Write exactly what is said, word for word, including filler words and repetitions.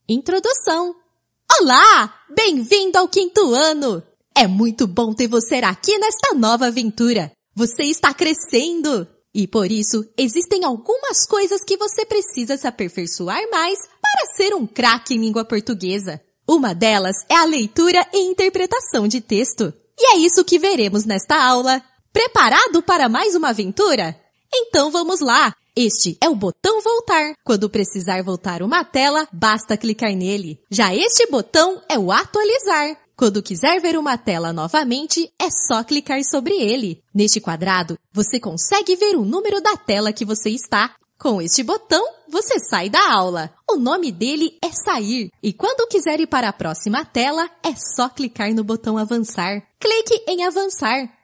Introdução. Olá! Bem-vindo ao quinto ano! É muito bom ter você aqui nesta nova aventura. Você está crescendo! E por isso, existem algumas coisas que você precisa se aperfeiçoar mais para ser um craque em língua portuguesa. Uma delas é a leitura e interpretação de texto. E é isso que veremos nesta aula. Preparado para mais uma aventura? Então vamos lá! Este é o botão voltar. Quando precisar voltar uma tela, basta clicar nele. Já este botão é o atualizar. Quando quiser ver uma tela novamente, é só clicar sobre ele. Neste quadrado, você consegue ver o número da tela que você está. Com este botão, você sai da aula. O nome dele é sair. E quando quiser ir para a próxima tela, é só clicar no botão avançar. Clique em avançar.